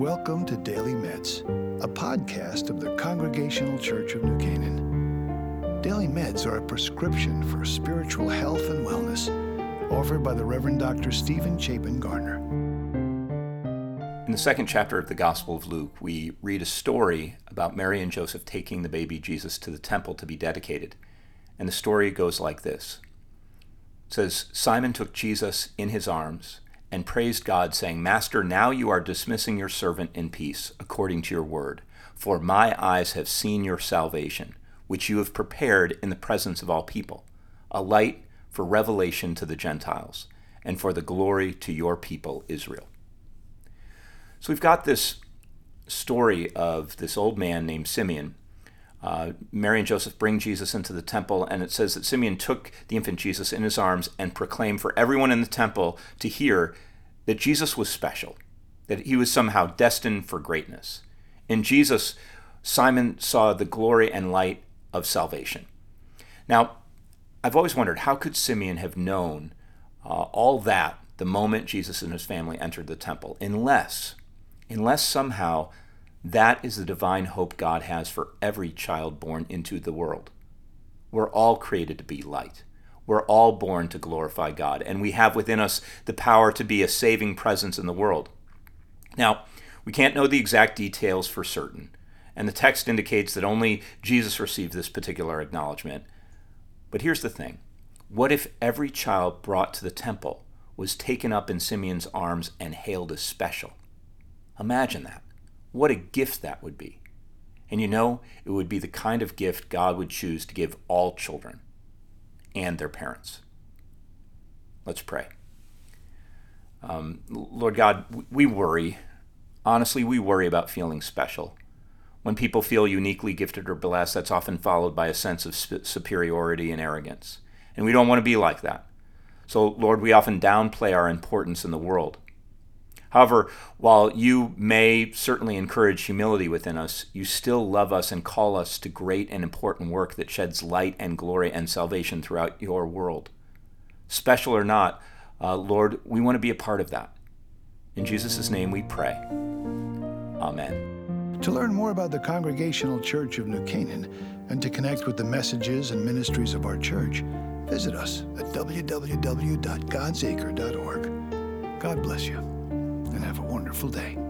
Welcome to Daily Meds, a podcast of the Congregational Church of New Canaan. Daily Meds are a prescription for spiritual health and wellness, offered by the Reverend Dr. Stephen Chapin Garner. In the second chapter of the Gospel of Luke, we read a story about Mary and Joseph taking the baby Jesus to the temple to be dedicated. And the story goes like this. It says, Simon took Jesus in his arms and praised God, saying, Master, now you are dismissing your servant in peace, according to your word. For my eyes have seen your salvation, which you have prepared in the presence of all people, a light for revelation to the Gentiles, and for the glory to your people Israel. So we've got this story of this old man named Simeon. Mary and Joseph bring Jesus into the temple, and it says that Simeon took the infant Jesus in his arms and proclaimed for everyone in the temple to hear that Jesus was special, that he was somehow destined for greatness. In Jesus, Simon saw the glory and light of salvation. Now, I've always wondered, how could Simeon have known all that the moment Jesus and his family entered the temple, unless somehow that is the divine hope God has for every child born into the world. We're all created to be light. We're all born to glorify God, and we have within us the power to be a saving presence in the world. Now, we can't know the exact details for certain, and the text indicates that only Jesus received this particular acknowledgement. But here's the thing. What if every child brought to the temple was taken up in Simeon's arms and hailed as special? Imagine that. What a gift that would be. And you know, it would be the kind of gift God would choose to give all children and their parents. Let's pray. Lord God, we worry. Honestly, we worry about feeling special. When people feel uniquely gifted or blessed, that's often followed by a sense of superiority and arrogance. And we don't want to be like that. So, Lord, we often downplay our importance in the world. However, while you may certainly encourage humility within us, you still love us and call us to great and important work that sheds light and glory and salvation throughout your world. Special or not, Lord, we want to be a part of that. In Jesus' name we pray. Amen. To learn more about the Congregational Church of New Canaan and to connect with the messages and ministries of our church, visit us at www.godsacre.org. God bless you, and have a wonderful day.